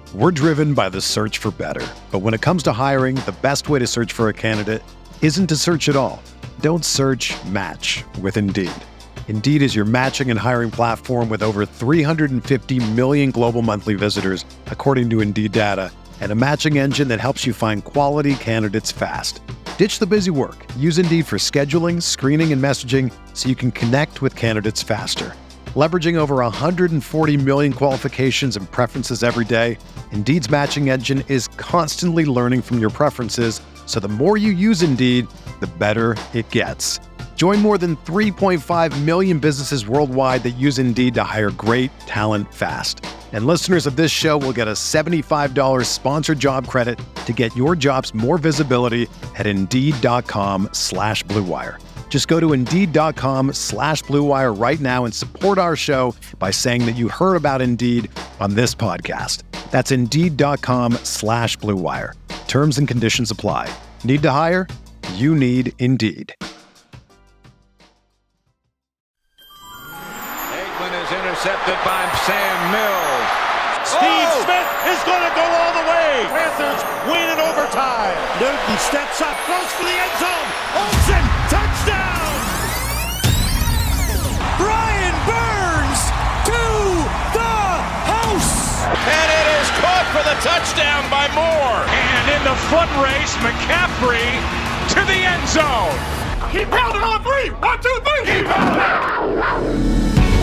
We're driven by the search for better. But when it comes to hiring, the best way to search for a candidate isn't to search at all. Don't search, match with Indeed. Indeed is your matching and hiring platform with over 350 million global monthly visitors, according to Indeed data, and a matching engine that helps you find quality candidates fast. Ditch the busy work. Use Indeed for scheduling, screening, and messaging so you can connect with candidates faster. Leveraging over 140 million qualifications and preferences every day, Indeed's matching engine is constantly learning from your preferences, so the more you use Indeed, the better it gets. Join more than 3.5 million businesses worldwide that use Indeed to hire great talent fast. And listeners of this show will get a $75 sponsored job credit to get your jobs more visibility at Indeed.com/Blue Wire. Just go to Indeed.com/Blue Wire right now and support our show by saying that you heard about Indeed on this podcast. That's Indeed.com/Blue Wire. Terms and conditions apply. Need to hire? You need Indeed. Aikman is intercepted by Sam Mills. Steve Smith is going to go all the way. Panthers win in overtime. Newton steps up, close for the end zone. Olsen, touchdown! Brian Burns to the house. And it is caught for the touchdown by Moore. And in the foot race, McCaffrey to the end zone. He pounded on three. 1, 2, 3. He pounded.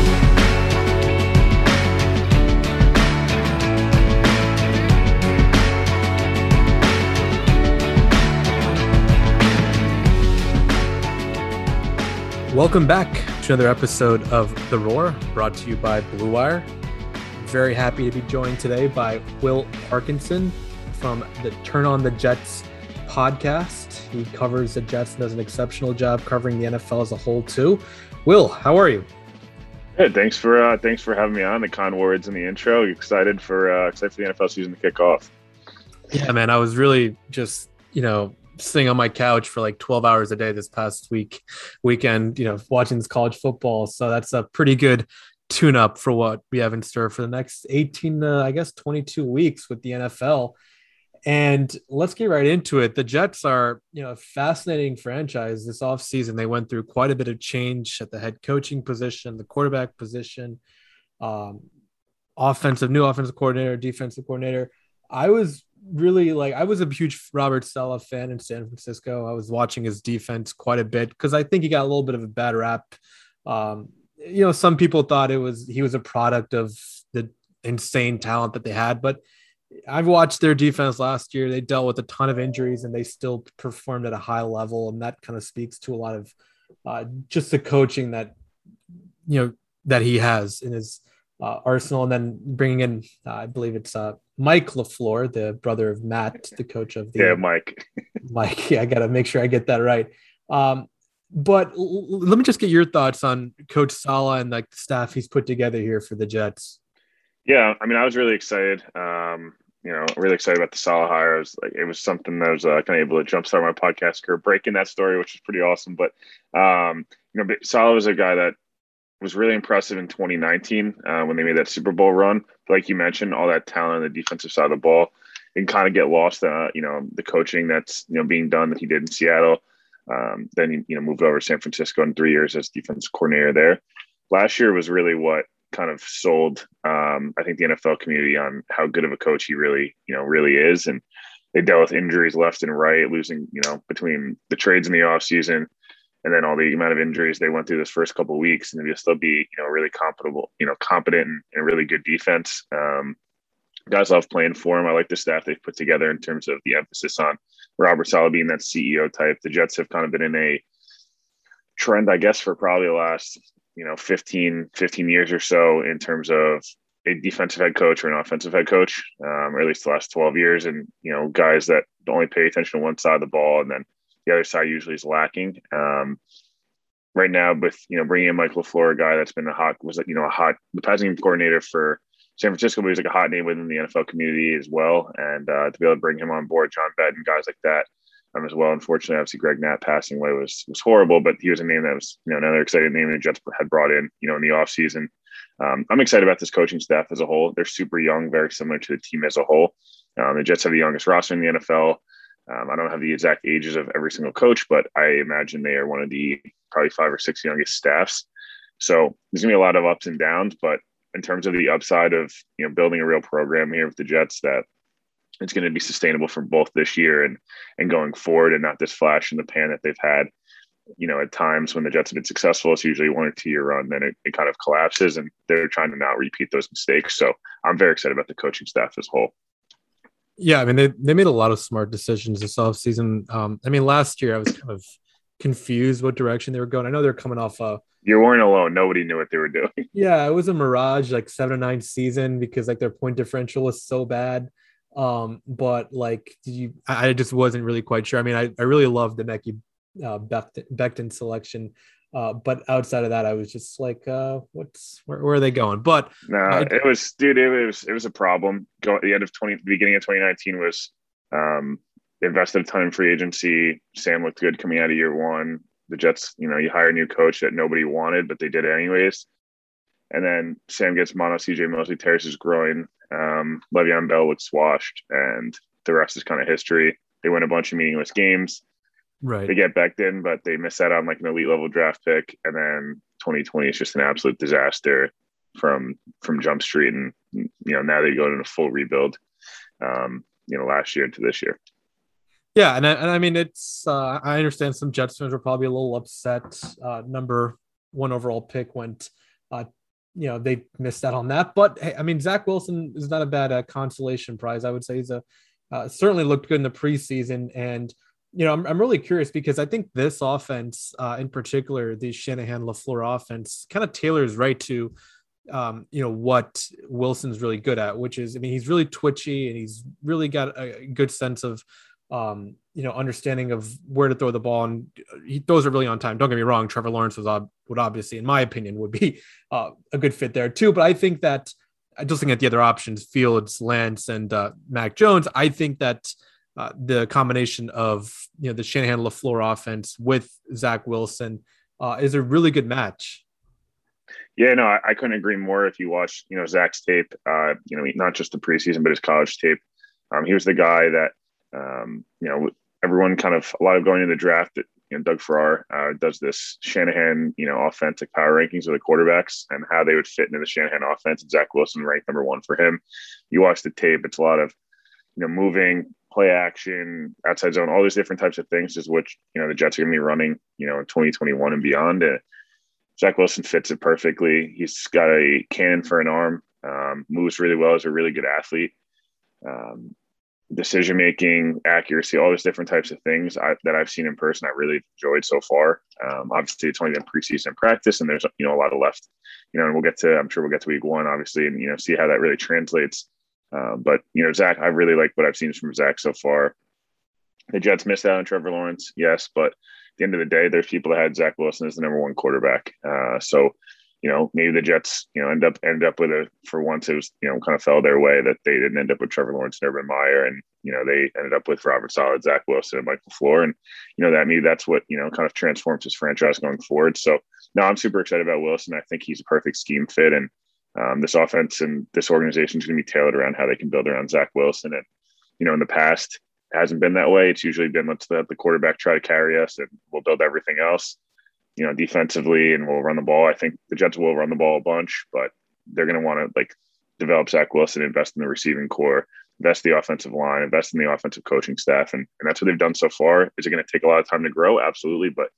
Welcome back to another episode of The Roar, brought to you by Blue Wire. Very happy to be joined today by Will Parkinson from the Turn on the Jets podcast. He covers the Jets and does an exceptional job covering the NFL as a whole too. Will, how are you? Good. Thanks for having me on. The kind words in the intro. Excited for the NFL season to kick off. Yeah, man. I was really just sitting on my couch for like 12 hours a day this past weekend, watching this college football. So that's a pretty good tune-up for what we have in store for the next 22 weeks with the NFL. And let's get right into it. The Jets are, a fascinating franchise this offseason. They went through quite a bit of change at the head coaching position, the quarterback position, new offensive coordinator, defensive coordinator. I was a huge Robert Saleh fan in San Francisco. I was watching his defense quite a bit because I think he got a little bit of a bad rap. Some people thought he was a product of the insane talent that they had, but I've watched their defense last year. They dealt with a ton of injuries and they still performed at a high level. And that kind of speaks to a lot of just the coaching that he has in his arsenal. And then bringing in, I believe it's Mike LaFleur, the brother of Matt, the coach of the Mike. Yeah, I got to make sure I get that right. But let me just get your thoughts on Coach Saleh and the staff he's put together here for the Jets. Yeah, I mean, I was really excited. Really excited about the Saleh hire. It was something that was kind of able to jumpstart my podcast career, breaking that story, which was pretty awesome. But Saleh was a guy that was really impressive in 2019 when they made that Super Bowl run. But like you mentioned, all that talent on the defensive side of the ball, and kind of get lost. The coaching that's being done that he did in Seattle. Then he moved over to San Francisco in 3 years as defensive coordinator there. Last year was really what kind of sold I think the NFL community on how good of a coach he really is. And they dealt with injuries left and right, losing between the trades in the offseason and then all the amount of injuries they went through this first couple of weeks, and they'll still be really competent and a really good defense. Guys love playing for him. I like the staff they've put together in terms of the emphasis on Robert Saleh being that CEO type. The Jets have kind of been in a trend, I guess, for probably the last 15 years or so in terms of a defensive head coach or an offensive head coach, or at least the last 12 years. And, guys that only pay attention to one side of the ball, and then the other side usually is lacking. Right now with, bringing in Mike LaFleur, a guy that's been the passing game coordinator for San Francisco, but he's like a hot name within the NFL community as well. And to be able to bring him on board, John Bed and guys like that, as well. Unfortunately, obviously Greg Knapp passing away was horrible, but he was a name that was, another exciting name the Jets had brought in, in the offseason. I'm excited about this coaching staff as a whole. They're super young, very similar to the team as a whole. The Jets have the youngest roster in the NFL. I don't have the exact ages of every single coach, but I imagine they are one of the probably 5 or 6 youngest staffs. So there's gonna be a lot of ups and downs, but in terms of the upside of, building a real program here with the Jets, that it's going to be sustainable for both this year and going forward, and not this flash in the pan that they've had. At times when the Jets have been successful, it's usually 1 or 2 year run, then it kind of collapses, and they're trying to not repeat those mistakes. So I'm very excited about the coaching staff as a whole. Yeah, I mean, they made a lot of smart decisions this offseason. Last year I was kind of confused what direction they were going. I know they're coming off you weren't alone. Nobody knew what they were doing. Yeah, it was a mirage, like 7-9 season, because like their point differential was so bad. But like, I just wasn't really quite sure. I mean, I really loved the Mekhi Becton selection. But outside of that, I was just like, where are they going? But no, it was a problem. The beginning of 2019 was, they invested a ton in free agency. Sam looked good coming out of year one. The Jets, you hire a new coach that nobody wanted, but they did it anyways. And then Sam gets mono, CJ Mosley tears his groin. Le'Veon Bell looks washed, and the rest is kind of history. They win a bunch of meaningless games. Right. They get backed in, but they miss out on like an elite level draft pick. And then 2020 is just an absolute disaster from Jump Street. And, now they go in a full rebuild, last year into this year. Yeah, and I mean, it's I understand some Jets fans are probably a little upset. Number 1 overall pick went, they missed out on that. But hey, I mean, Zach Wilson is not a bad consolation prize. I would say he's certainly looked good in the preseason. And I'm really curious because I think this offense, in particular, the Shanahan LaFleur offense, kind of tailors right to what Wilson's really good at, which is, I mean, he's really twitchy and he's really got a good sense of understanding of where to throw the ball, and he throws it really on time. Don't get me wrong, Trevor Lawrence would obviously, in my opinion, would be a good fit there too. But I think that, just looking at the other options, Fields, Lance, and Mac Jones, I think that the combination of the Shanahan LaFleur offense with Zach Wilson is a really good match. Yeah, no, I couldn't agree more. If you watch Zach's tape, not just the preseason but his college tape, he was the guy that everyone a lot of going into the draft that Doug Farrar does this Shanahan offensive power rankings of the quarterbacks and how they would fit into the Shanahan offense. And Zach Wilson ranked number 1 for him. You watch the tape, it's a lot of moving, play action, outside zone, all these different types of things is which the Jets are going to be running in 2021 and beyond. Zach Wilson fits it perfectly. He's got a cannon for an arm, moves really well, is a really good athlete. Decision-making, accuracy, all those different types of things that I've seen in person, I really enjoyed so far. Obviously it's only been preseason practice and there's, a lot of left, and I'm sure we'll get to week 1, obviously, and, see how that really translates. But Zach, I really like what I've seen from Zach so far. The Jets missed out on Trevor Lawrence. Yes. But at the end of the day, there's people that had Zach Wilson as the number 1 quarterback. So, maybe the Jets, end up with for once it was, kind of fell their way that they didn't end up with Trevor Lawrence and Urban Meyer. And, they ended up with Robert Saleh, Zach Wilson, and Mike LaFleur. And, that's what, kind of transforms his franchise going forward. So no, I'm super excited about Wilson. I think he's a perfect scheme fit. And this offense and this organization is going to be tailored around how they can build around Zach Wilson. And, in the past, it hasn't been that way. It's usually been, let's let the quarterback try to carry us and we'll build everything else, defensively, and we'll run the ball. I think the Jets will run the ball a bunch, but they're going to want to develop Zach Wilson, invest in the receiving core, invest in the offensive line, invest in the offensive coaching staff. And that's what they've done so far. Is it going to take a lot of time to grow? Absolutely. But,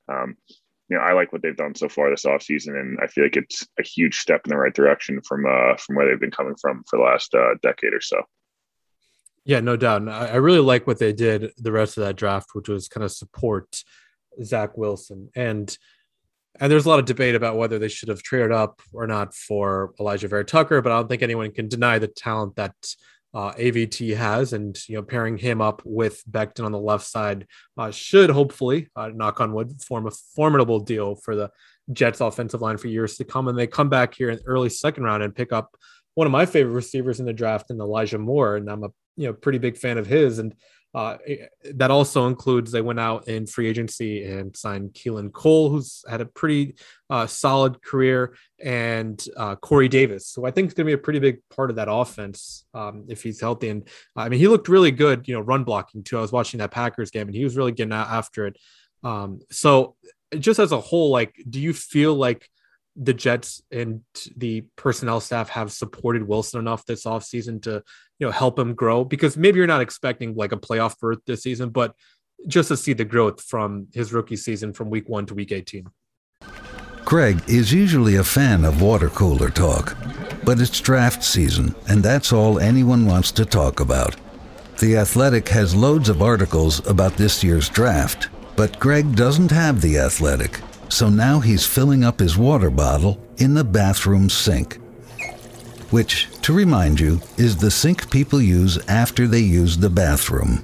I like what they've done so far this offseason, and I feel like it's a huge step in the right direction from where they've been coming from for the last decade or so. Yeah, no doubt. And I really like what they did the rest of that draft, which was kind of support Zach Wilson. And there's a lot of debate about whether they should have traded up or not for Elijah Vera Tucker, but I don't think anyone can deny the talent that AVT has, and pairing him up with Becton on the left side should hopefully, knock on wood, form a formidable deal for the Jets offensive line for years to come. And they come back here in the early second round and pick up one of my favorite receivers in the draft, in Elijah Moore, and I'm a pretty big fan of his. And That also includes they went out in free agency and signed Keelan Cole, who's had a pretty solid career, and Corey Davis, who I think is going to be a pretty big part of that offense if he's healthy. And I mean, he looked really good, run blocking too. I was watching that Packers game and he was really getting after it. So just as a whole, like, do you feel like the Jets and the personnel staff have supported Wilson enough this offseason to, help him grow? Because maybe you're not expecting like a playoff berth this season, but just to see the growth from his rookie season from week 1 to week 18. Greg is usually a fan of water cooler talk, but it's draft season, and that's all anyone wants to talk about. The Athletic has loads of articles about this year's draft, but Greg doesn't have The Athletic. So now he's filling up his water bottle in the bathroom sink, which, to remind you, is the sink people use after they use the bathroom.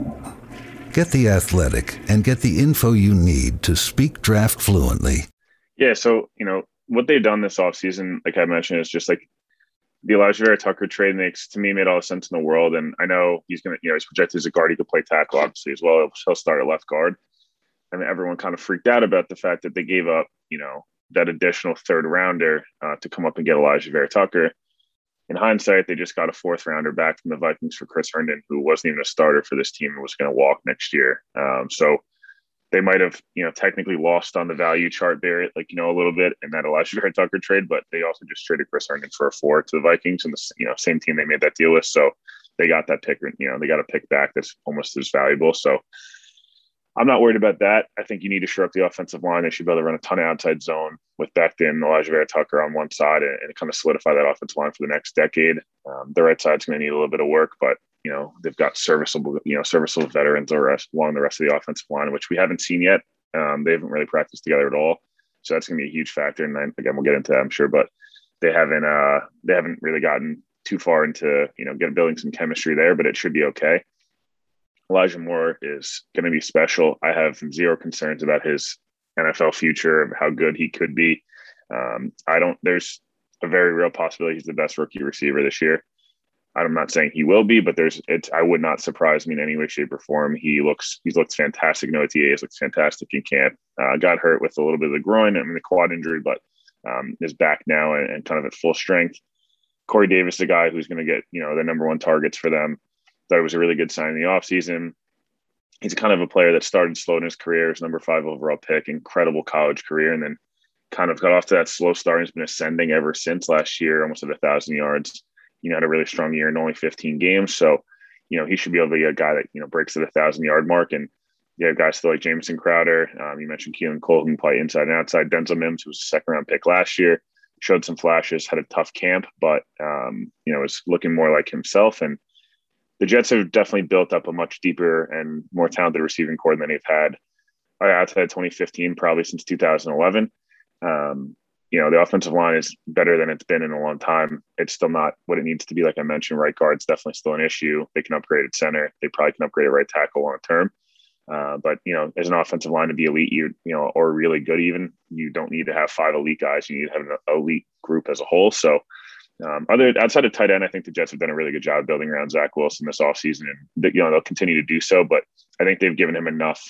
Get The Athletic and get the info you need to speak draft fluently. Yeah, so, what they've done this offseason, like I mentioned, is just like the Alijah Vera-Tucker trade to me made all the sense in the world. And I know he's going to, he's projected as a guard. He could play tackle, obviously, as well. He'll start at left guard. And everyone kind of freaked out about the fact that they gave up, that additional third rounder to come up and get Alijah Vera-Tucker. In hindsight, they just got a fourth rounder back from the Vikings for Chris Herndon, who wasn't even a starter for this team and was going to walk next year. So they might have, technically lost on the value chart there, a little bit in that Alijah Vera-Tucker trade, but they also just traded Chris Herndon for a 4 to the Vikings and the same team they made that deal with. So they got that pick, they got a pick back that's almost as valuable. So I'm not worried about that. I think you need to shore up the offensive line. They should be able to run a ton of outside zone with Becton and Alijah Vera-Tucker on one side and kind of solidify that offensive line for the next decade. The right side's going to need a little bit of work, but they've got serviceable veterans along the rest of the offensive line, which we haven't seen yet. They haven't really practiced together at all, so that's going to be a huge factor. And again, we'll get into that, I'm sure, but they haven't really gotten too far into building some chemistry there, but it should be okay. Elijah Moore is going to be special. I have zero concerns about his NFL future, of how good he could be. There's a very real possibility he's the best rookie receiver this year. I'm not saying he will be, but I would not surprise me in any way, shape, or form. He's looked fantastic in OTAs, looks fantastic in camp. Got hurt with a little bit of the groin, the quad injury, but is back now and kind of at full strength. Corey Davis, the guy who's going to get, the number 1 targets for them. Thought it was a really good sign in the offseason. He's kind of a player that started slow in his career, his number 5 overall pick, incredible college career, and then kind of got off to that slow start and has been ascending ever since last year, almost at 1,000 yards. Had a really strong year in only 15 games. So, he should be able to be a guy that, breaks the 1,000-yard mark. And guys still like Jamison Crowder. You mentioned Keelan Cole, who can play inside and outside. Denzel Mims, who was a 2nd-round pick last year, showed some flashes, had a tough camp, but, was looking more like himself. And the Jets have definitely built up a much deeper and more talented receiving core than they've had outside of 2015, probably since 2011. The offensive line is better than it's been in a long time. It's still not what it needs to be. Like I mentioned, right guard's definitely still an issue. They can upgrade at center. They probably can upgrade at right tackle long term. But as an offensive line to be elite, or really good even, you don't need to have 5 elite guys. You need to have an elite group as a whole. So outside of tight end, I think the Jets have done a really good job building around Zach Wilson this offseason, and they'll continue to do so. But I think they've given him enough,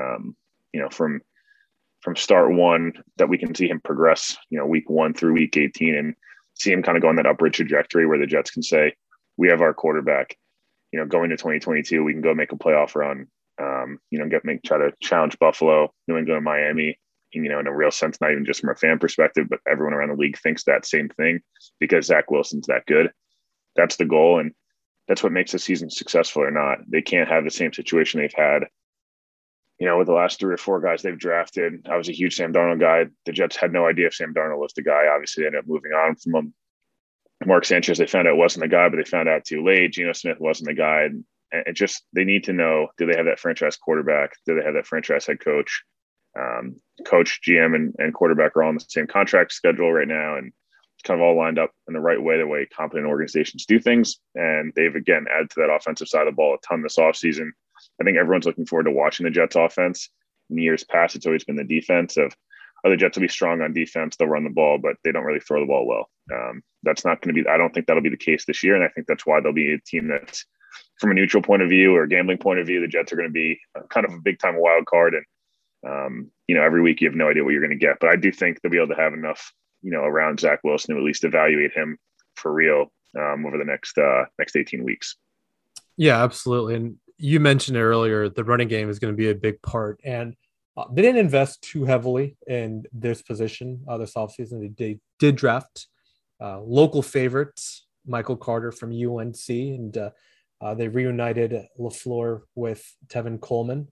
from start 1 that we can see him progress, week 1 through week 18, and see him kind of go on that upward trajectory where the Jets can say, we have our quarterback. Going to 2022, we can go make a playoff run. Try to challenge Buffalo, New England, Miami. In a real sense, not even just from a fan perspective, but everyone around the league thinks that same thing because Zach Wilson's that good. That's the goal, and that's what makes the season successful or not. They can't have the same situation they've had, with the last 3 or 4 guys they've drafted. I was a huge Sam Darnold guy. The Jets had no idea if Sam Darnold was the guy. Obviously, they ended up moving on from him. Mark Sanchez, they found out wasn't the guy, but they found out too late. Geno Smith wasn't the guy. And they need to know, do they have that franchise quarterback? Do they have that franchise head coach? Coach, GM, and quarterback are all on the same contract schedule right now, and it's kind of all lined up in the right way, the way competent organizations do things. And they've, again, added to that offensive side of the ball a ton this offseason. I think everyone's looking forward to watching the Jets offense. In years past, it's always been the defense of, the Jets will be strong on defense. They'll run the ball, but they don't really throw the ball well. That's not going to be – I don't think that'll be the case this year, and I think that's why they'll be a team that's from a neutral point of view or gambling point of view, the Jets are going to be kind of a big time wild card. And, every week you have no idea what you're going to get. But I do think they'll be able to have enough, around Zach Wilson to at least evaluate him for real over the next 18 weeks. Yeah, absolutely. And you mentioned it earlier, the running game is going to be a big part. And they didn't invest too heavily in this position this offseason. They did draft local favorites, Michael Carter from UNC, and they reunited LaFleur with Tevin Coleman.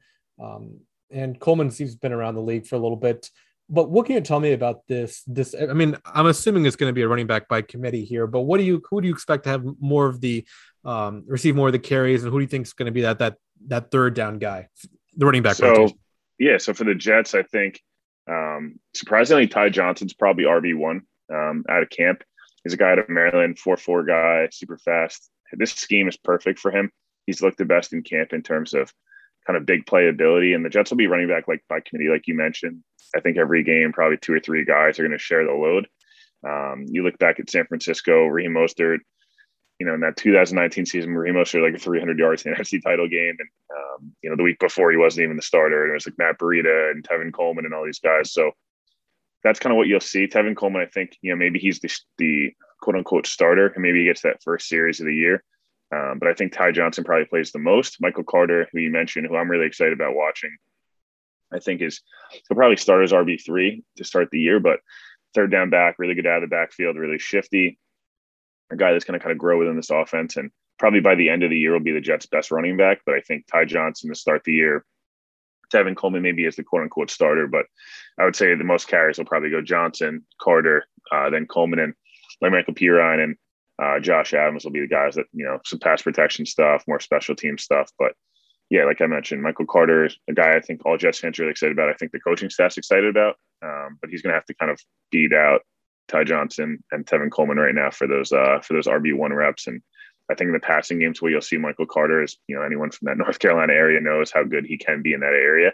And Coleman's been around the league for a little bit. But what can you tell me about this? I mean, I'm assuming it's going to be a running back by committee here, but who do you expect to have more of the receive more of the carries, and who do you think is going to be that third down guy, the running back rotation? So for the Jets, I think surprisingly, Ty Johnson's probably RB1 out of camp. He's a guy out of Maryland, 4.4 guy, super fast. This scheme is perfect for him. He's looked the best in camp in terms of kind of big playability, and the Jets will be running back by committee, like you mentioned. I think every game, probably 2 or 3 guys are going to share the load. You look back at San Francisco, Raheem Mostert, in that 2019 season, Raheem Mostert like 300 yards in the NFC title game. And, the week before he wasn't even the starter. And it was like Matt Breida and Tevin Coleman and all these guys. So that's kind of what you'll see. Tevin Coleman, I think, maybe he's the quote unquote starter, and maybe he gets that first series of the year. But I think Ty Johnson probably plays the most. Michael Carter, who you mentioned, who I'm really excited about watching, I think he'll probably start as RB3 to start the year, but third down back, really good out of the backfield, really shifty, a guy that's going to kind of grow within this offense. And probably by the end of the year will be the Jets' best running back. But I think Ty Johnson to start the year, Tevin Coleman maybe as the quote unquote starter, but I would say the most carries will probably go Johnson, Carter, then Coleman, and Michael Pirine and Josh Adams will be the guys that, some pass protection stuff, more special team stuff. But yeah, like I mentioned, Michael Carter is a guy I think all Jets fans are really excited about. I think the coaching staff's excited about, but he's going to have to kind of beat out Ty Johnson and Tevin Coleman right now for those RB1 reps. And I think in the passing games where you'll see Michael Carter is, anyone from that North Carolina area knows how good he can be in that area.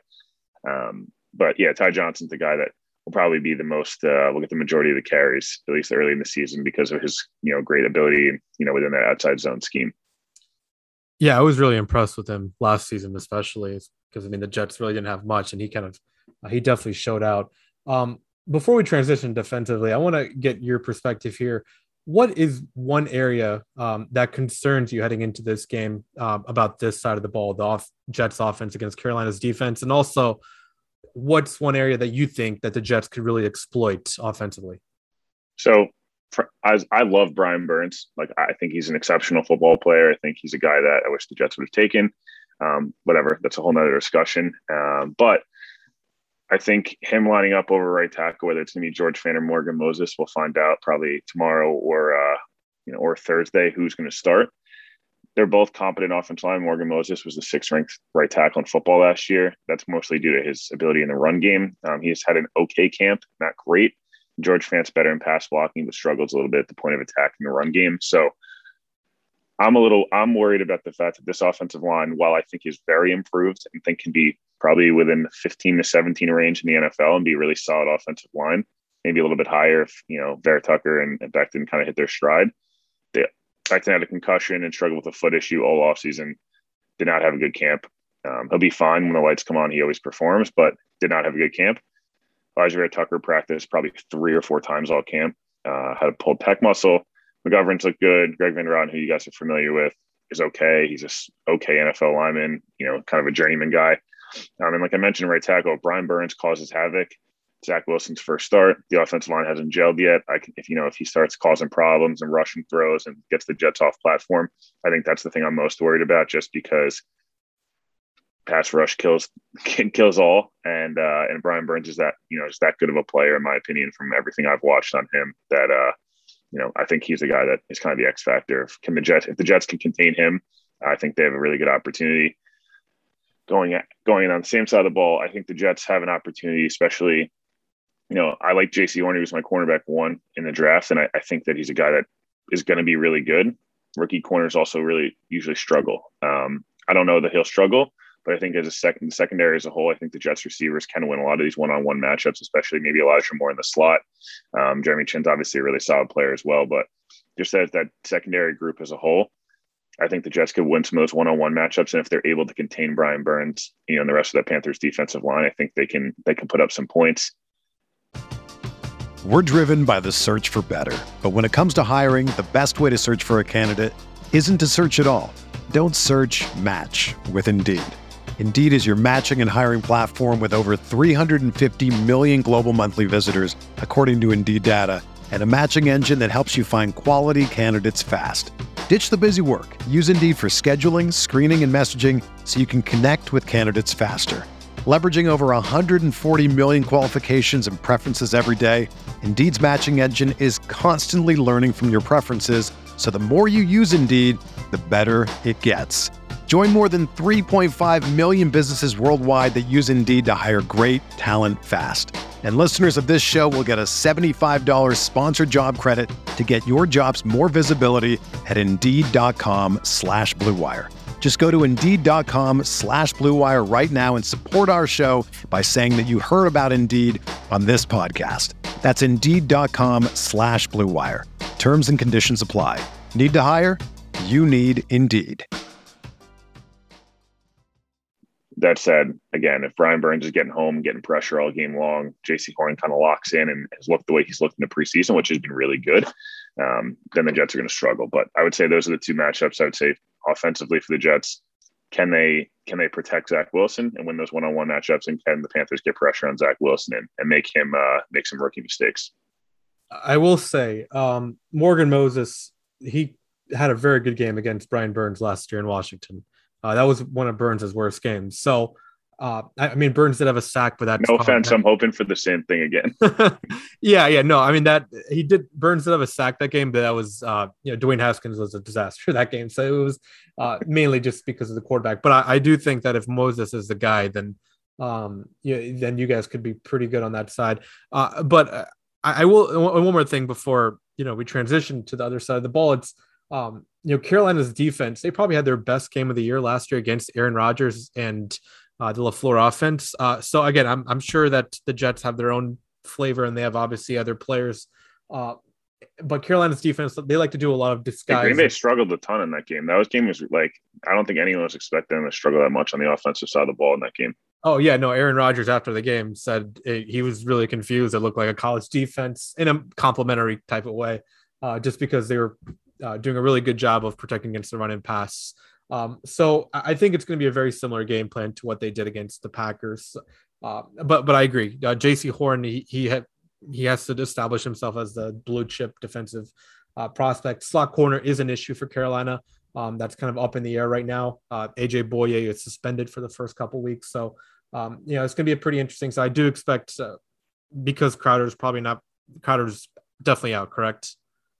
But yeah, Ty Johnson's the guy that will probably be the most, will get the majority of the carries, at least early in the season, because of his, great ability, within that outside zone scheme. Yeah, I was really impressed with him last season, especially because, the Jets really didn't have much, and he definitely showed out. Before we transition defensively, I want to get your perspective here. What is one area that concerns you heading into this game about this side of the ball, the Jets offense against Carolina's defense? And also, what's one area that you think that the Jets could really exploit offensively? So I love Brian Burns. Like, I think he's an exceptional football player. I think he's a guy that I wish the Jets would have taken. Whatever, that's a whole nother discussion. But I think him lining up over right tackle, whether it's going to be George Fant or Morgan Moses, we'll find out probably tomorrow or Thursday who's going to start. They're both competent offensive line. Morgan Moses was the 6th ranked right tackle in football last year. That's mostly due to his ability in the run game. He's had an okay camp, not great. George Fant's better in pass blocking, but struggles a little bit at the point of attack in the run game. So I'm worried about the fact that this offensive line, while I think is very improved and think can be probably within the 15 to 17 range in the NFL and be a really solid offensive line, maybe a little bit higher if, Vera Tucker and Becton kind of hit their stride. Becton had a concussion and struggled with a foot issue all offseason, did not have a good camp. He'll be fine when the lights come on. He always performs, but did not have a good camp. Elijah Vera Tucker practiced probably 3 or 4 times all camp, had a pulled pec muscle. McGovern's looked good. Greg Van Roten, who you guys are familiar with, is okay. He's just okay NFL lineman, kind of a journeyman guy. And like I mentioned, right tackle, Brian Burns causes havoc. Zach Wilson's first start. The offensive line hasn't gelled yet. If he starts causing problems and rushing throws and gets the Jets off platform, I think that's the thing I'm most worried about, just because pass rush kills all. And Brian Burns is that, just that good of a player, in my opinion, from everything I've watched on him, that, I think he's the guy that is kind of the X factor. If the Jets can contain him, I think they have a really good opportunity. Going in on the same side of the ball, I think the Jets have an opportunity, especially, I like J.C. Horn. He was my cornerback 1 in the draft, and I think that he's a guy that is going to be really good. Rookie corners also really usually struggle. I don't know that he'll struggle, but I think as the secondary as a whole, I think the Jets receivers can win a lot of these one-on-one matchups, especially maybe Elijah Moore in the slot. Jeremy Chin's obviously a really solid player as well, but just as that secondary group as a whole, I think the Jets could win some of those one-on-one matchups, and if they're able to contain Brian Burns, and the rest of the Panthers defensive line, I think they can put up some points. We're driven by the search for better, but when it comes to hiring, the best way to search for a candidate isn't to search at all. Don't search, match with Indeed. Indeed is your matching and hiring platform with over 350 million global monthly visitors, according to Indeed data, and a matching engine that helps you find quality candidates fast. Ditch the busy work. Use Indeed for scheduling, screening, and messaging so you can connect with candidates faster. Leveraging over 140 million qualifications and preferences every day, Indeed's matching engine is constantly learning from your preferences, so the more you use Indeed, the better it gets. Join more than 3.5 million businesses worldwide that use Indeed to hire great talent fast. And listeners of this show will get a $75 sponsored job credit to get your jobs more visibility at Indeed.com/Blue Wire. Just go to Indeed.com/Blue Wire right now and support our show by saying that you heard about Indeed on this podcast. That's Indeed.com/Blue Wire. Terms and conditions apply. Need to hire? You need Indeed. That said, again, if Brian Burns is getting home, getting pressure all game long, J.C. Horn kind of locks in and has looked the way he's looked in the preseason, which has been really good, then the Jets are going to struggle. But I would say those are the two matchups. I would say offensively for the Jets, can they protect Zach Wilson and win those one-on-one matchups, and can the Panthers get pressure on Zach Wilson and make him make some rookie mistakes? I will say Morgan Moses, he had a very good game against Brian Burns last year in Washington. That was one of Burns' worst games. So, I mean, Burns did have a sack, but that's no offense. I'm hoping for the same thing again. Yeah. No, I mean Burns did have a sack that game, but that was, Dwayne Haskins was a disaster that game. So it was mainly just because of the quarterback. But I do think that if Moses is the guy, then you guys could be pretty good on that side. But I will, one more thing before, we transition to the other side of the ball. It's, Carolina's defense, they probably had their best game of the year last year against Aaron Rodgers and the LaFleur offense. So again, I'm sure that the Jets have their own flavor and they have obviously other players. But Carolina's defense, they like to do a lot of disguise. Green Bay struggled a ton in that game. That game was like, I don't think anyone was expecting them to struggle that much on the offensive side of the ball in that game. Oh, yeah. No, Aaron Rodgers after the game said he was really confused. It looked like a college defense in a complimentary type of way, just because they were doing a really good job of protecting against the run and pass. So I think it's going to be a very similar game plan to what they did against the Packers. But I agree. J.C. Horn, he has to establish himself as the blue chip defensive prospect. Slot corner is an issue for Carolina. That's kind of up in the air right now. AJ Boye is suspended for the first couple weeks. So, it's going to be a pretty interesting. So I do expect because Crowder's definitely out, correct?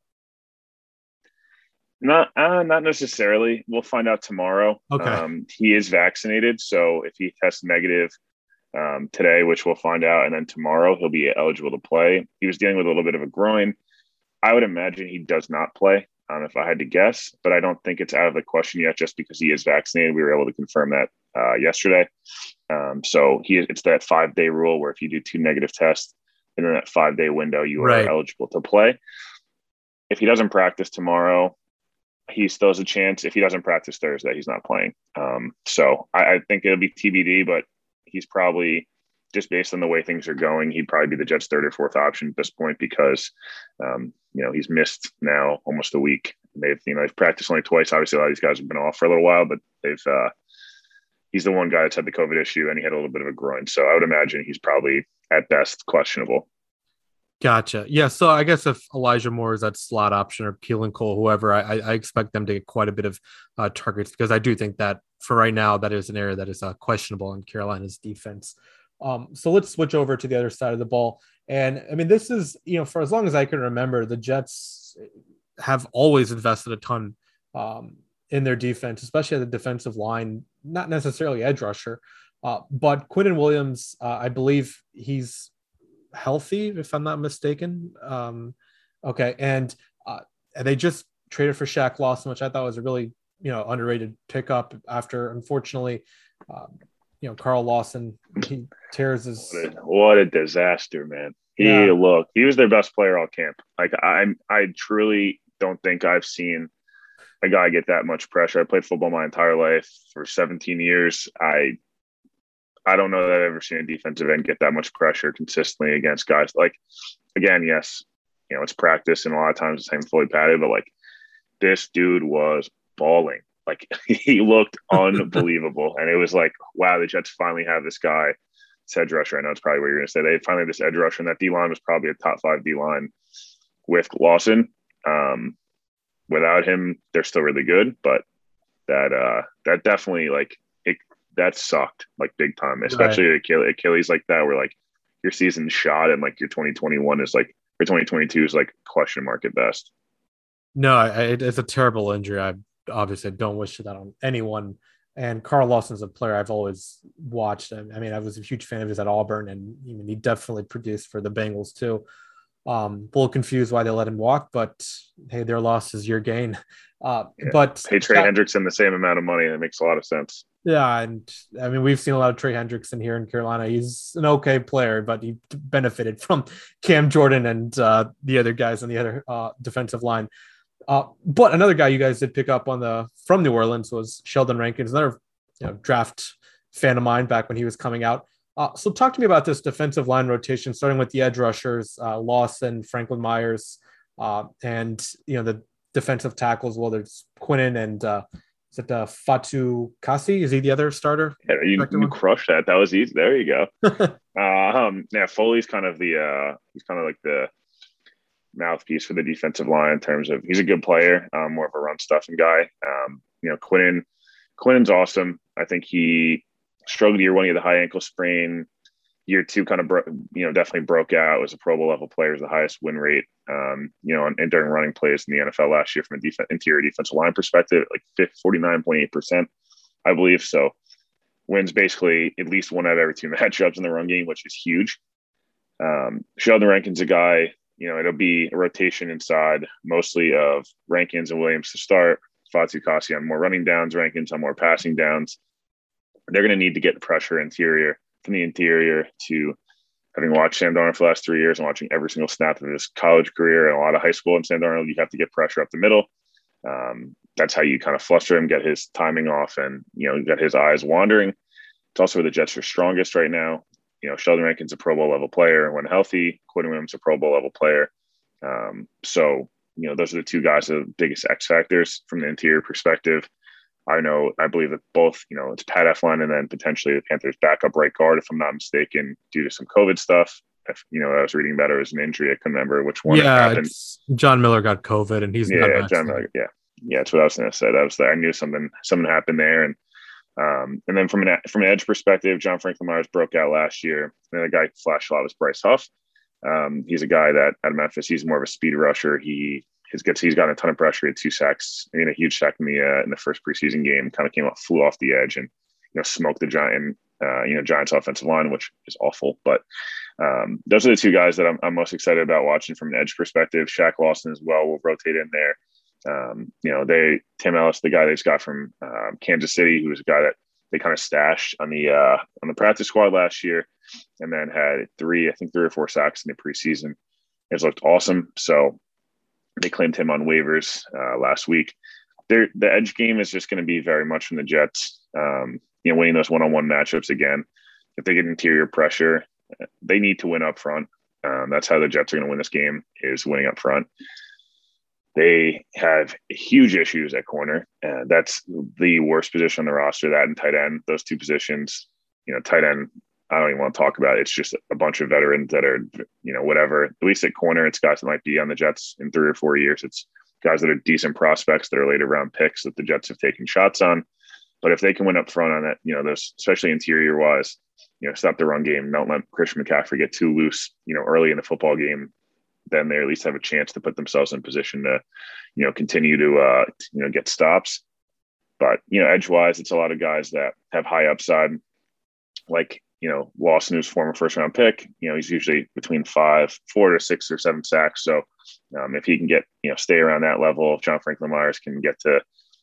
Not necessarily. We'll find out tomorrow. Okay. He is vaccinated, so if he tests negative today, which we'll find out, and then tomorrow he'll be eligible to play. He was dealing with a little bit of a groin. I would imagine he does not play, if I had to guess, but I don't think it's out of the question yet just because he is vaccinated. We were able to confirm that yesterday. So it's that 5-day rule where if you do 2 negative tests in that 5-day window, you are eligible to play. If he doesn't practice tomorrow, he still has a chance. If he doesn't practice Thursday, he's not playing. So I think it'll be TBD, but he's probably, just based on the way things are going, he'd probably be the Jets' 3rd or 4th option at this point because, he's missed now almost a week. They've practiced only twice. Obviously, a lot of these guys have been off for a little while, but he's the one guy that's had the COVID issue, and he had a little bit of a groin. So I would imagine he's probably at best questionable. Gotcha. Yeah. So I guess if Elijah Moore is that slot option or Keelan Cole, whoever, I expect them to get quite a bit of targets because I do think that for right now, that is an area that is questionable in Carolina's defense. So let's switch over to the other side of the ball. And I mean, this is, for as long as I can remember, the Jets have always invested a ton in their defense, especially at the defensive line, not necessarily edge rusher, but Quinnen Williams, I believe he's healthy, if I'm not mistaken. Okay. And they just traded for Shaq Lawson, which I thought was a really, underrated pickup after, unfortunately, Carl Lawson, he tears his. What a disaster, man. He was their best player all camp. Like I truly don't think I've seen a guy get that much pressure. I played football my entire life for 17 years. I don't know that I've ever seen a defensive end get that much pressure consistently against guys. Like, again, yes, it's practice and a lot of times the same fully padded, but like this dude was balling. Like he looked unbelievable. And it was like, wow, the Jets finally have this guy, this edge rusher. I know it's probably what you're going to say. They finally have this edge rusher, and that D-line was probably a top 5 D-line with Lawson. Without him, they're still really good, but that definitely that sucked like big time, especially right. Achilles like that, where like your season's shot and like your 2021 is like, or 2022 is like question mark at best. No, it's a terrible injury. I obviously don't wish that on anyone. And Carl Lawson's a player I've always watched. I mean, I was a huge fan of his at Auburn, and he definitely produced for the Bengals too. A little confused why they let him walk, but hey, their loss is your gain. But pay Trey Hendrickson the same amount of money. That makes a lot of sense. Yeah, and I mean, we've seen a lot of Trey Hendrickson here in Carolina. He's an okay player, but he benefited from Cam Jordan and the other guys on the other defensive line. But another guy you guys did pick up from New Orleans was Sheldon Rankins, another draft fan of mine back when he was coming out. So talk to me about this defensive line rotation, starting with the edge rushers, Lawson, Franklin Myers, and the defensive tackles. Well, there's Quinnen and is it Fatu Kasi? Is he the other starter? Yeah, you crushed that. That was easy. There you go. Yeah, Foley's kind of he's kind of like the mouthpiece for the defensive line in terms of he's a good player, more of a run stuffing guy. Quinnen's awesome. I think he struggled year 1, he had the high ankle sprain. Year 2 kind of definitely broke out, was a Pro Bowl level player, was the highest win rate, and during running plays in the NFL last year from a interior defensive line perspective, like 49.8%, I believe. So wins basically at least 1 out of every 2 matchups in the run game, which is huge. Sheldon Rankins, a guy, it'll be a rotation inside mostly of Rankins and Williams to start. Fatu Kasi on more running downs, Rankins on more passing downs. They're going to need to get pressure from the interior to having watched Sam Darnold for the last 3 years and watching every single snap of his college career and a lot of high school in Sam Darnold. You have to get pressure up the middle. That's how you kind of fluster him, get his timing off, and get his eyes wandering. It's also where the Jets are strongest right now. Sheldon Rankins a Pro Bowl level player when healthy. Quinn Williams a Pro Bowl level player. So those are the 2 guys, the biggest X factors from the interior perspective. I believe that both, it's Pat Elflein and then potentially the Panthers' backup right guard, if I'm not mistaken, due to some COVID stuff. If I was reading about it was an injury. I couldn't remember which one. Yeah, John Miller got COVID, and he's not John Miller. Yeah, that's what I was going to say. That was there. I knew something happened there, and then from an edge perspective, John Franklin Myers broke out last year. And the guy flashed a lot was Bryce Huff. He's a guy that at Memphis, he's more of a speed rusher. He's gotten a ton of pressure. He had 2 sacks. A huge sack in the first preseason game. Kind of flew off the edge and smoked the Giants offensive line, which is awful. But those are the 2 guys that I'm most excited about watching from an edge perspective. Shaq Lawson as well will rotate in there. Tim Ellis, the guy they just got from Kansas City, who was a guy that they kind of stashed on the practice squad last year, and then had 3 or 4 sacks in the preseason. It's looked awesome. So they claimed him on waivers last week. The edge game is just going to be very much from the Jets, winning those one-on-one matchups again. If they get interior pressure, they need to win up front. That's how the Jets are going to win this game, is winning up front. They have huge issues at corner. That's the worst position on the roster, that and tight end, those 2 positions. Tight end, I don't even want to talk about it. It's just a bunch of veterans that are, whatever. At least at corner, it's guys that might be on the Jets in 3 or 4 years. It's guys that are decent prospects that are later round picks that the Jets have taken shots on. But if they can win up front on that, those, especially interior wise, stop the run game, don't let Christian McCaffrey get too loose, early in the football game, then they at least have a chance to put themselves in position to, continue to, get stops. But, edge wise, it's a lot of guys that have high upside, like, Lawson, who's former first round pick, he's usually between 4 to 6 or 7 sacks. So if he can get, stay around that level, if John Franklin Myers can get to,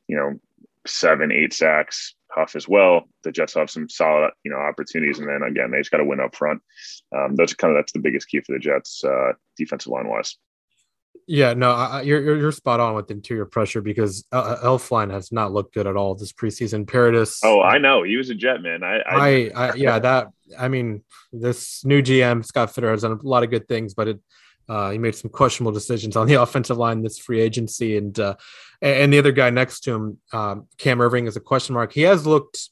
7, 8 sacks, Huff as well, the Jets have some solid, opportunities. And then again, they just got to win up front. That's the biggest key for the Jets defensive line wise. Yeah, no, you're spot on with interior pressure because Elfline has not looked good at all this preseason. Paradis, Oh, I know. He was a Jet, man. yeah, that I mean, this new GM Scott Fitter has done a lot of good things, but he made some questionable decisions on the offensive line this free agency, and the other guy next to him, Cam Irving, is a question mark. He has looked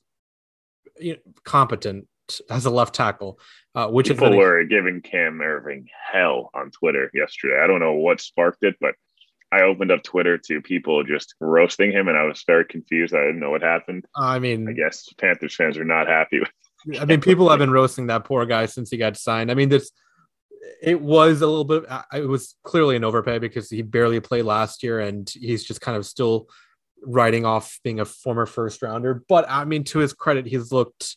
competent as a left tackle, which people were giving Cam Irving hell on Twitter yesterday. I don't know what sparked it, but I opened up Twitter to people just roasting him, and I was very confused. I didn't know what happened. I mean, I guess Panthers fans are not happy with. I mean, people have been roasting that poor guy since he got signed. I mean, it was a little bit. It was clearly an overpay because he barely played last year, and he's just kind of still writing off being a former first rounder. But I mean, to his credit, he's looked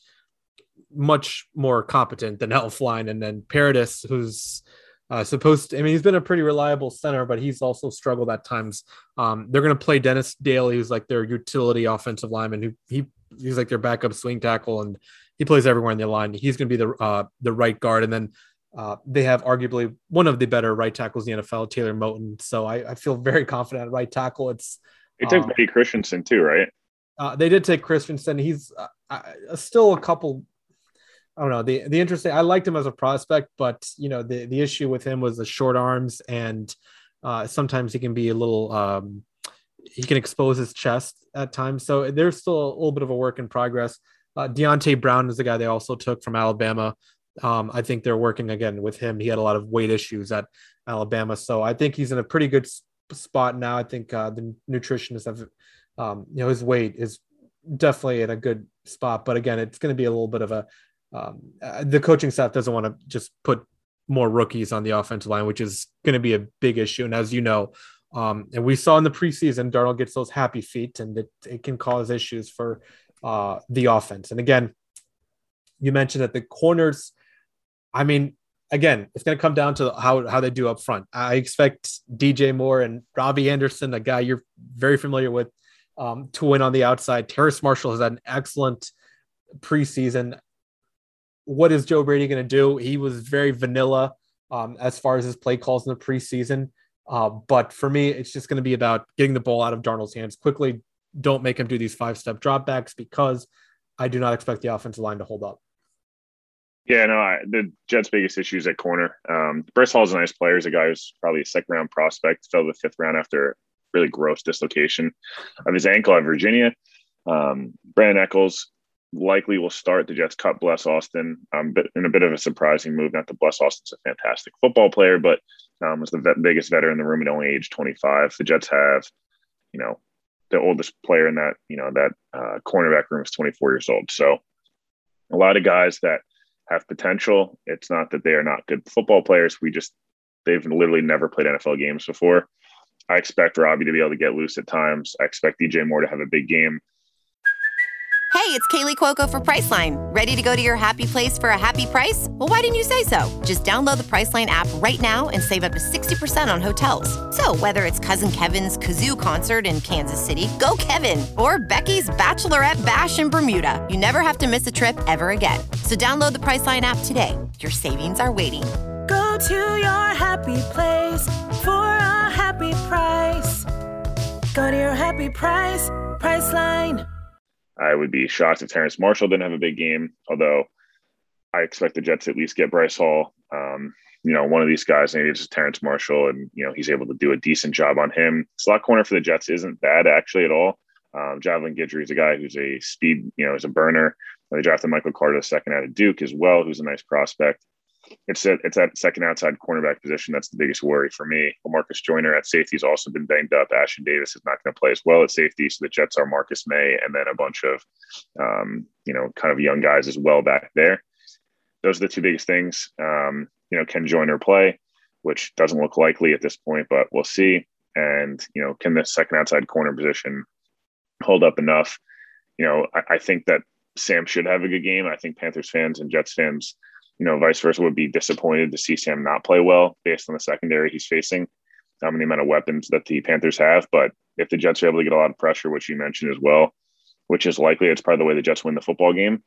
much more competent than Elfline, and then Paradis, who's supposed to, I mean, he's been a pretty reliable center, but he's also struggled at times. They're going to play Dennis Daly, who's like their utility offensive lineman, he's like their backup swing tackle, and he plays everywhere in the line. He's going to be the right guard. And then they have arguably one of the better right tackles in the NFL, Taylor Moton. So I feel very confident at right tackle. They took Eddie Christensen too, right? They did take Christensen. He's still a couple. I don't know. The interesting. I liked him as a prospect, but the issue with him was the short arms, and sometimes he can be a little. He can expose his chest at times. So there's still a little bit of a work in progress. Deontay Brown is the guy they also took from Alabama. I think they're working again with him. He had a lot of weight issues at Alabama, so I think he's in a pretty good spot now. I think the nutritionists have, his weight is definitely in a good spot. But again, it's going to be a little bit of a the coaching staff doesn't want to just put more rookies on the offensive line, which is going to be a big issue. And as you know, and we saw in the preseason, Darnold gets those happy feet, and it can cause issues for the offense. And again, you mentioned that the corners, I mean, again, it's going to come down to how they do up front. I expect DJ Moore and Robbie Anderson, a guy you're very familiar with, to win on the outside. Terrace Marshall has had an excellent preseason. What is Joe Brady going to do? He was very vanilla as far as his play calls in the preseason. But for me, it's just going to be about getting the ball out of Darnold's hands quickly. Don't make him do these 5-step dropbacks, because I do not expect the offensive line to hold up. Yeah, no, the Jets' biggest issue is at corner. Bryce Hall's a nice player. He's a guy who's probably a second-round prospect, fell to the 5th round after a really gross dislocation of his ankle at Virginia. Brandon Eccles likely will start. The Jets cut Bless Austin in a bit of a surprising move. Not that Bless Austin's a fantastic football player, but was the biggest veteran in the room at only age 25. The Jets have, the oldest player in that, that cornerback room is 24 years old. So a lot of guys that have potential. It's not that they are not good football players. They've literally never played NFL games before. I expect Robbie to be able to get loose at times. I expect DJ Moore to have a big game. Hey, it's Kaylee Cuoco for Priceline. Ready to go to your happy place for a happy price? Well, why didn't you say so? Just download the Priceline app right now and save up to 60% on hotels. So whether it's Cousin Kevin's Kazoo Concert in Kansas City, go Kevin, or Becky's Bachelorette Bash in Bermuda, you never have to miss a trip ever again. So download the Priceline app today. Your savings are waiting. Go to your happy place for a happy price. Go to your happy price, Priceline. I would be shocked if Terrace Marshall didn't have a big game, although I expect the Jets to at least get Bryce Hall. One of these guys, maybe it's just Terrace Marshall, and, he's able to do a decent job on him. Slot corner for the Jets isn't bad, actually, at all. Javelin Guidry is a guy who's a speed, is a burner. They drafted Michael Carter II out of Duke as well, who's a nice prospect. It's that second outside cornerback position that's the biggest worry for me. Marcus Joyner at safety has also been banged up. Ashton Davis is not going to play as well at safety, so the Jets are Marcus May and then a bunch of, kind of young guys as well back there. Those are the two biggest things. Can Joyner play, which doesn't look likely at this point, but we'll see. And, can the second outside corner position hold up enough? I think that Sam should have a good game. I think Panthers fans and Jets fans, vice versa, would be disappointed to see Sam not play well based on the secondary he's facing and the amount of weapons that the Panthers have. But if the Jets are able to get a lot of pressure, which you mentioned as well, which is likely, it's probably the way the Jets win the football game.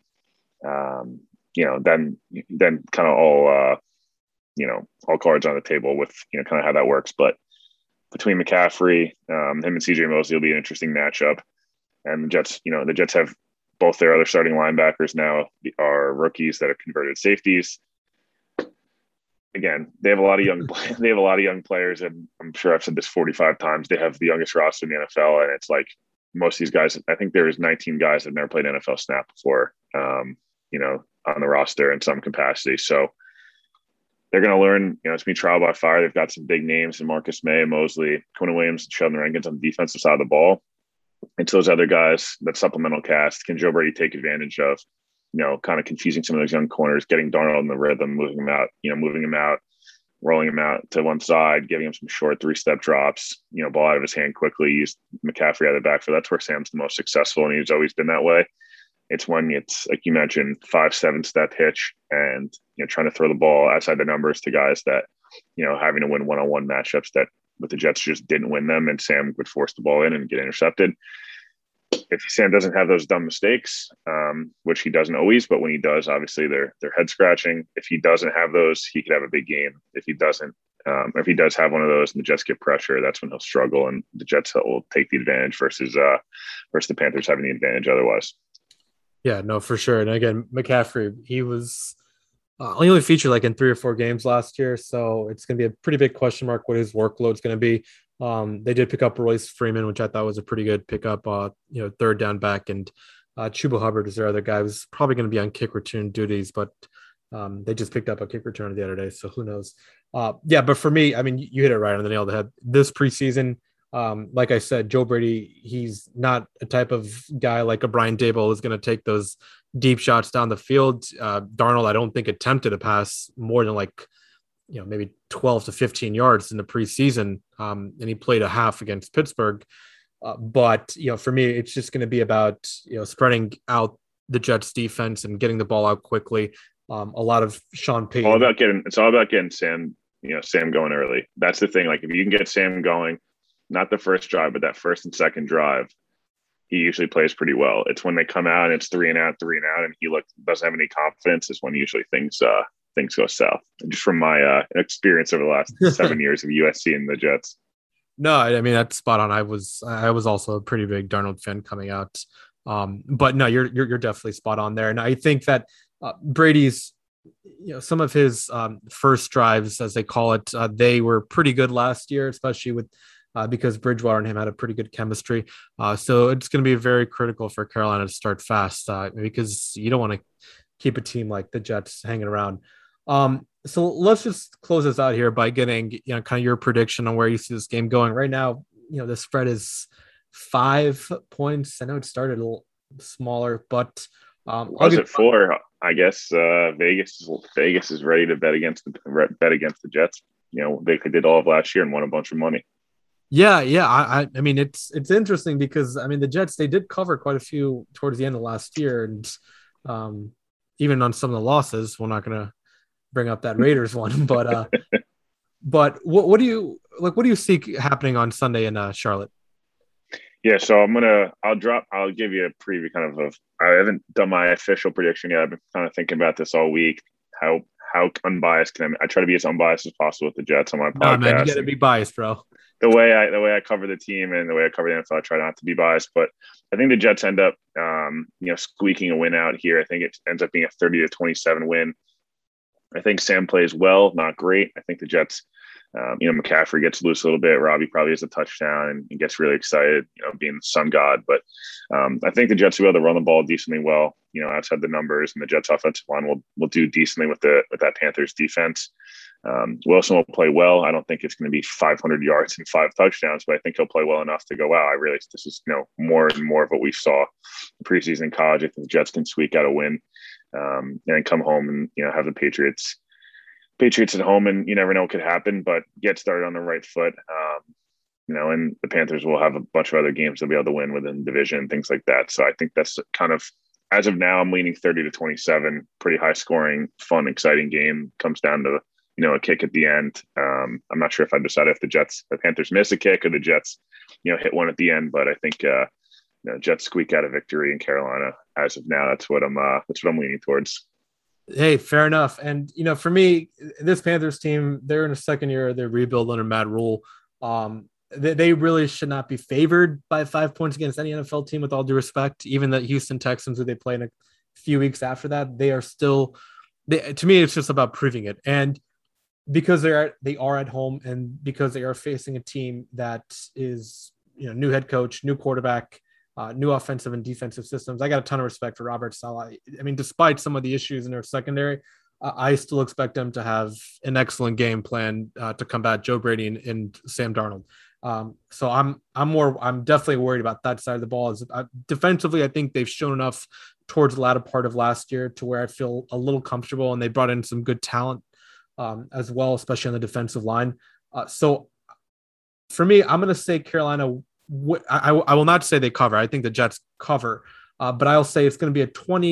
Then kind of all cards on the table with, kind of how that works. But between McCaffrey, him and CJ Mosley will be an interesting matchup. And the Jets have both their other starting linebackers now are rookies that are converted safeties. Again, they have a lot of young players, and I'm sure I've said this 45 times. They have the youngest roster in the NFL, and it's like most of these guys. I think there's 19 guys that have never played NFL snap before, on the roster in some capacity. So they're going to learn. It's going to be trial by fire. They've got some big names in Marcus May, Mosley, Quinn Williams, and Sheldon Rankins on the defensive side of the ball. And so those other guys, that supplemental cast, can Joe Brady take advantage of? Kind of confusing some of those young corners, getting Darnold in the rhythm, moving him out, rolling him out to one side, giving him some short 3-step drops, ball out of his hand quickly, use McCaffrey out of the backfield. That's where Sam's the most successful, and he's always been that way. It's when it's, like you mentioned, 5-7 step hitch and, trying to throw the ball outside the numbers to guys that, having to win one-on-one matchups that with the Jets just didn't win them, and Sam would force the ball in and get intercepted. If Sam doesn't have those dumb mistakes, which he doesn't always, but when he does, obviously they're head scratching. If he doesn't have those, he could have a big game. If he doesn't, if he does have one of those and the Jets get pressure, that's when he'll struggle, and the Jets will take the advantage versus the Panthers having the advantage otherwise. Yeah, no, for sure. And again, McCaffrey, he was only featured like in 3 or 4 games last year, so it's going to be a pretty big question mark what his workload is going to be. They did pick up Royce Freeman, which I thought was a pretty good pickup, third down back, and Chuba Hubbard is their other guy who's probably going to be on kick return duties, but they just picked up a kick returner the other day, so who knows? But for me, I mean, you hit it right on the nail of the head. This preseason, like I said, Joe Brady, he's not a type of guy like a Brian Daboll who's going to take those deep shots down the field. Darnold, I don't think attempted a pass more than maybe 12 to 15 yards in the preseason. And he played a half against Pittsburgh. But for me, it's just going to be about, spreading out the Jets defense and getting the ball out quickly. A lot of Sean Payton. It's all about getting Sam, Sam going early. That's the thing. Like if you can get Sam going, not the first drive, but that first and second drive, he usually plays pretty well. It's when they come out and it's 3 and out, and he doesn't have any confidence is when usually things go south. Just from my experience over the last 7 years of USC and the Jets. No, I mean, that's spot on. I was also a pretty big Darnold fan coming out. But no, you're definitely spot on there. And I think that Brady's, some of his first drives, as they call it, they were pretty good last year, especially with because Bridgewater and him had a pretty good chemistry. So it's going to be very critical for Carolina to start fast because you don't want to keep a team like the Jets hanging around. So let's just close this out here by getting, kind of your prediction on where you see this game going right now. The spread is 5 points. I know it started a little smaller, but was it 4? I guess Vegas is ready to bet against the Jets. They did all of last year and won a bunch of money. Yeah. I mean, it's interesting because, I mean, the Jets, they did cover quite a few towards the end of last year. And even on some of the losses, we're not going to bring up that Raiders one, but what do you see happening on Sunday in Charlotte? Yeah. So I'll give you a preview I haven't done my official prediction yet. I've been kind of thinking about this all week. How unbiased I try to be as unbiased as possible with the Jets on my podcast. No, man, you got to be biased, bro. The way I cover the team and the way I cover the NFL, I try not to be biased, but I think the Jets end up, squeaking a win out here. I think it ends up being a 30-27 win. I think Sam plays well, not great. I think the Jets, McCaffrey gets loose a little bit. Robbie probably has a touchdown and he gets really excited, being the sun god. But I think the Jets will be able to run the ball decently well, outside the numbers, and the Jets offensive line will do decently with that Panthers defense. Wilson will play well. I don't think it's going to be 500 yards and 5 touchdowns, but I think he'll play well enough to go, wow, this is, more and more of what we saw in preseason in college. I think the Jets can squeak out a win and then come home and, have the Patriots at home, and you never know what could happen, but get started on the right foot. And the Panthers will have a bunch of other games they'll be able to win within the division and things like that. So I think that's kind of, as of now, I'm leaning 30-27, pretty high scoring, fun, exciting game. Comes down to, a kick at the end. I'm not sure if I decided if the Panthers miss a kick or the Jets, hit one at the end, but I think, Jets squeak out a victory in Carolina. As of now, that's what I'm leaning towards. Hey, fair enough. And, for me, this Panthers team, they're in a second year of their rebuild under Matt Rule. they really should not be favored by 5 points against any NFL team, with all due respect. Even the Houston Texans, who they play in a few weeks after that, they are still, to me, it's just about proving it. And because they are at home, and because they are facing a team that is, new head coach, new quarterback, new offensive and defensive systems, I got a ton of respect for Robert Saleh. I mean, despite some of the issues in their secondary, I still expect them to have an excellent game plan to combat Joe Brady and Sam Darnold. So I'm definitely worried about that side of the ball. Defensively, I think they've shown enough towards the latter part of last year to where I feel a little comfortable, and they brought in some good talent as well, especially on the defensive line. So for me, I'm going to say Carolina. I will not say they cover. I think the Jets cover, but I'll say it's going to be a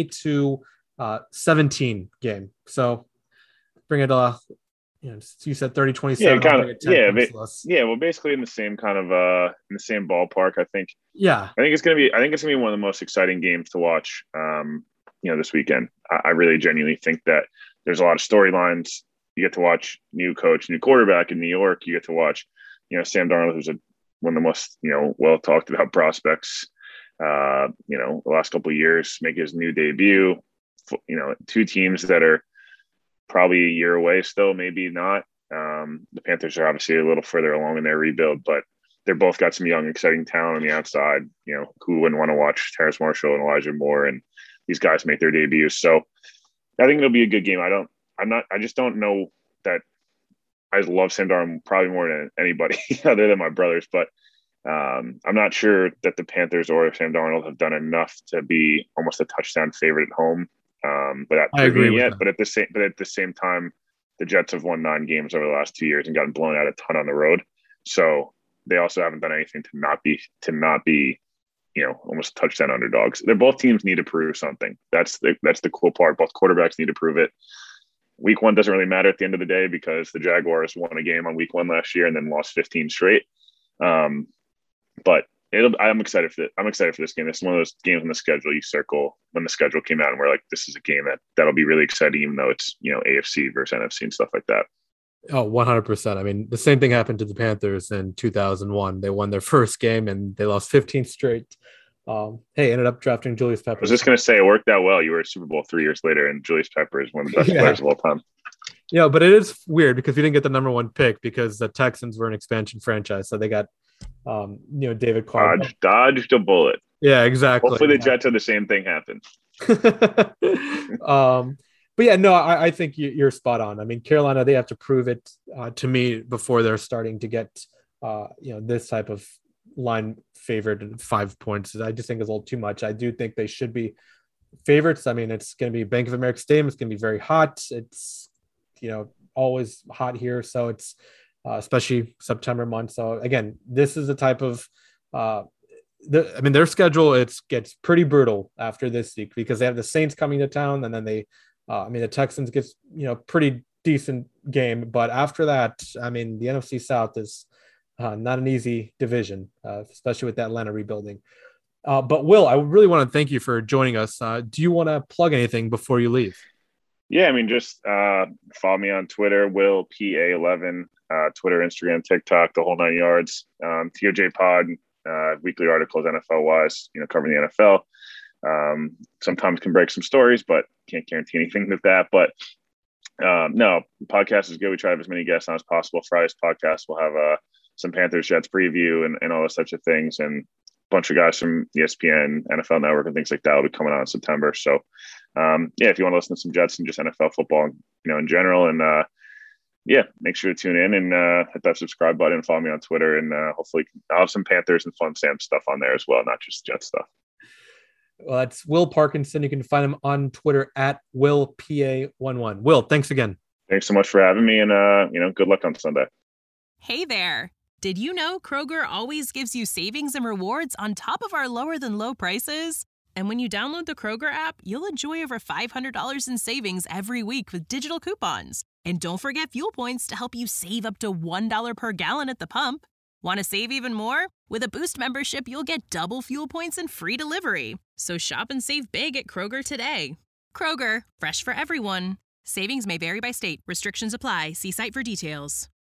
20-17 game. So bring it you said 30-27. Yeah, kind of. Well, basically in the same kind of in the same ballpark. I think it's gonna be one of the most exciting games to watch. This weekend. I really genuinely think that there's a lot of storylines. You get to watch new coach, new quarterback in New York. You get to watch, Sam Darnold, who's one of the most well talked about prospects. The last couple of years, make his new debut. Two teams that are probably a year away still, maybe not. The Panthers are obviously a little further along in their rebuild, but they're both got some young, exciting talent on the outside. Who wouldn't want to watch Terrace Marshall and Elijah Moore and these guys make their debuts? So I think it'll be a good game. I just don't know that I love Sam Darnold probably more than anybody other than my brothers, but I'm not sure that the Panthers or Sam Darnold have done enough to be almost a touchdown favorite at home. But I agree with that. But at the same time, the Jets have won 9 games over the last 2 years and gotten blown out a ton on the road. So they also haven't done anything to not be, almost touchdown underdogs. They're both teams need to prove something. That's the cool part. Both quarterbacks need to prove it. Week 1 doesn't really matter at the end of the day because the Jaguars won a game on week 1 last year and then lost 15 straight. But I'm excited for this game. It's one of those games on the schedule you circle when the schedule came out, and we're like, this is a game that'll be really exciting, even though it's AFC versus NFC and stuff like that. Oh, 100%. I mean, the same thing happened to the Panthers in 2001. They won their first game and they lost 15 straight. Ended up drafting Julius Peppers. I was just going to say, it worked out well. You were at Super Bowl 3 years later, and Julius Peppers is one of the best players of all time. Yeah, but it is weird because we didn't get the number 1 pick because the Texans were an expansion franchise, so they got David Carr. Dodged a bullet. Yeah, exactly. Hopefully the Jets had the same thing happen. But yeah, no, I think you're spot on. I mean, Carolina, they have to prove it to me before they're starting to get this type of line favored at 5 points. I just think it's a little too much. I do think they should be favorites. I mean, it's going to be Bank of America Stadium. It's going to be very hot. It's always hot here, so it's especially September month. So again, this is the type of their schedule, gets pretty brutal after this week because they have the Saints coming to town, and then the Texans gets pretty decent game, but after that, I mean, the NFC South is not an easy division, especially with Atlanta rebuilding. But Will, I really want to thank you for joining us. Do you want to plug anything before you leave? Yeah, I mean, just follow me on Twitter, Will PA11, Twitter, Instagram, TikTok, the whole 9 yards. TOJ Pod, weekly articles, NFL wise, covering the NFL. Sometimes can break some stories, but can't guarantee anything with that. But no, the podcast is good. We try to have as many guests on as possible. Friday's podcast, we'll have some Panthers Jets preview and all those types of things, and a bunch of guys from ESPN, NFL Network, and things like that will be coming on in September. So if you want to listen to some Jets and just NFL football, in general, and make sure to tune in and hit that subscribe button and follow me on Twitter, and hopefully I'll have some Panthers and Fun Sam stuff on there as well, not just Jets stuff. Well, that's Will Parkinson. You can find him on Twitter at WillPA11. Will, thanks again. Thanks so much for having me, and good luck on Sunday. Hey there. Did you know Kroger always gives you savings and rewards on top of our lower than low prices? And when you download the Kroger app, you'll enjoy over $500 in savings every week with digital coupons. And don't forget fuel points to help you save up to $1 per gallon at the pump. Want to save even more? With a Boost membership, you'll get double fuel points and free delivery. So shop and save big at Kroger today. Kroger, fresh for everyone. Savings may vary by state. Restrictions apply. See site for details.